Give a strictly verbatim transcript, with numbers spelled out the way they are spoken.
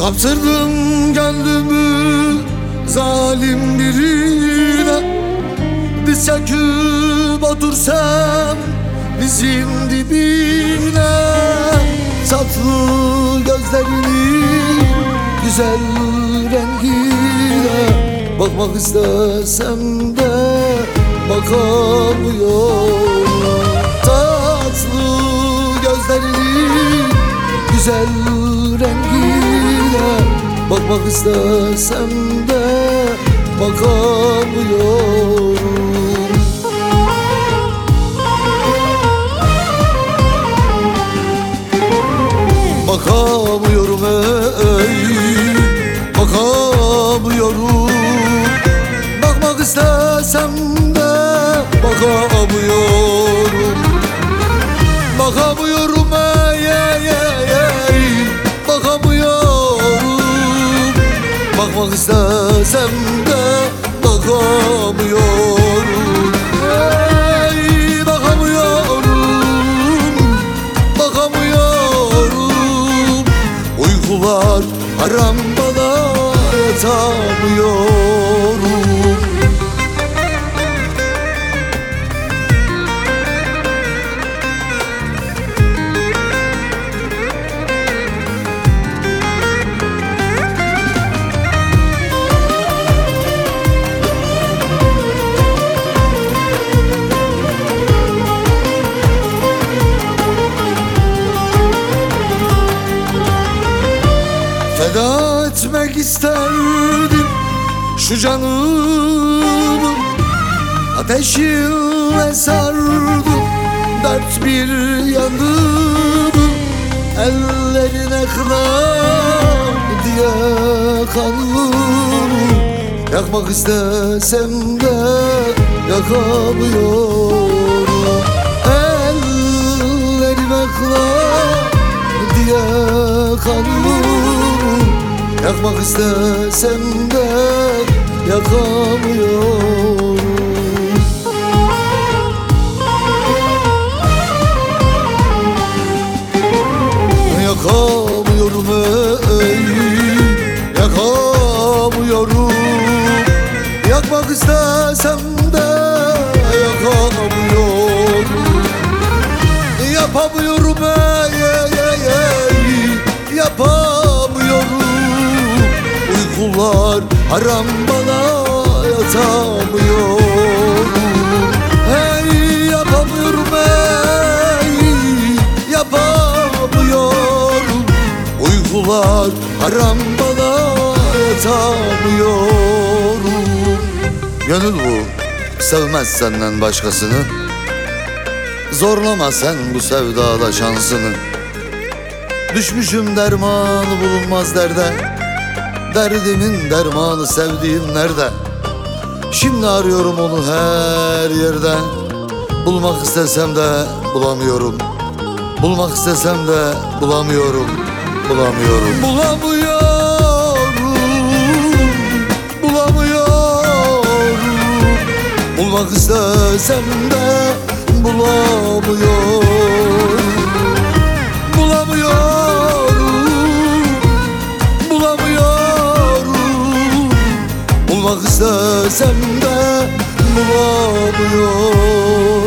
Kaptırdım gönlümü zalim birine, diz çöküp otursam dizin dibine. Tatlı gözlerinin güzel rengine bakmak istesem de bakamıyorum. Tatlı gözlerinin güzel rengine bakmak istesem de bakamıyorum. Bakamıyorum ey, bakamıyorum. Bakmak istesem de bakamıyorum. Bakamıyorum ey, ey, ey, ey. Bakamıyorum. Bakmak istesem de bakamıyorum. Ey, bakamıyorum. Bakamıyorum. Uykular haram bana, yatamıyorum. Feda etmek isterdim şu canımı, ateşinle sardım dört bir yanımı. Ellerine kınar diye kanımı yakmak istesem de yakamıyorum. Ellerime kınar diye kanımı yakmak istesem de yakamıyorum. Yakamıyorum ey, yakamıyorum. Yakmak istesem de yakamıyorum. Yapamıyorum ey, ey, ey, ey. Yapamıyorum. Uykular haram bana, yatamıyorum. Hey, yapamıyorum ey, yapamıyorum. Uykular haram bana, yatamıyorum. Gönül bu, sevmez senden başkasını. Zorlama sen bu sevdada şansını. Düşmüşüm dermanı bulunmaz derde. Derdimin dermanı sevdiğim nerede? Şimdi arıyorum onu her yerde. Bulmak istesem de bulamıyorum. Bulmak istesem de bulamıyorum. Bulamıyorum. Bulamıyorum. Bulamıyorum. Bulmak istesem de bulamıyorum. Bulmak istesem de bulamıyorum.